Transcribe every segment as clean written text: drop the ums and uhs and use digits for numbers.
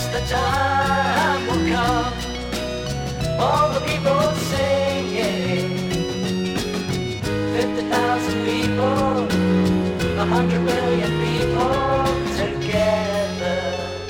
the time will come, all the people singing, 50,000 people, 100 million people together,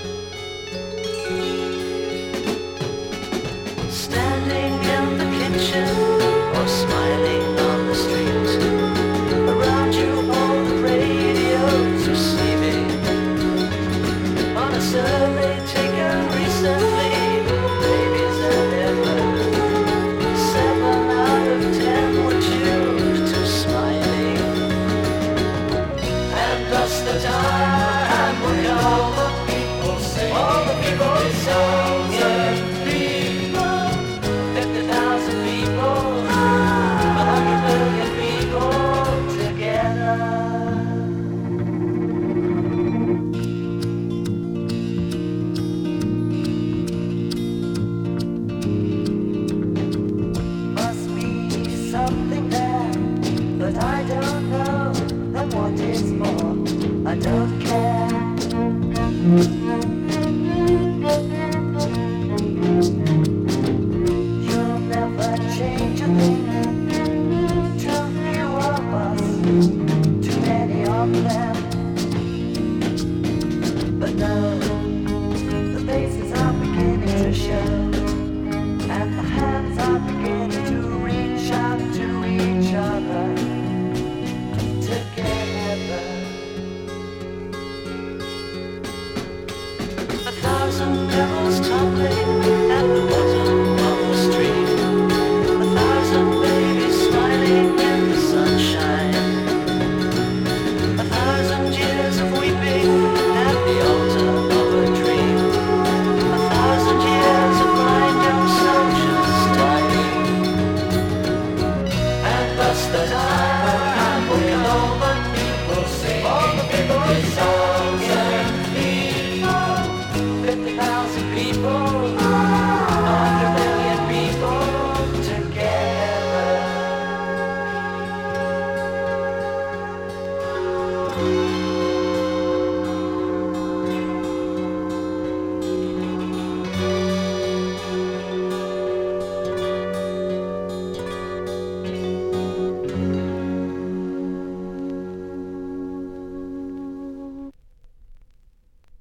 standing in the kitchen or smiling on the street. Around you all the radios receiving on a survey taken recently. Babies and their mothers, 7 out of 10 would choose to smiling. And thus the time will come, all the people sing, 50,000 people, 100 million people together. Must be something there, but I don't know. And what is more, I don't care. You'll never change a thing. Too few of us, too many of them. But no.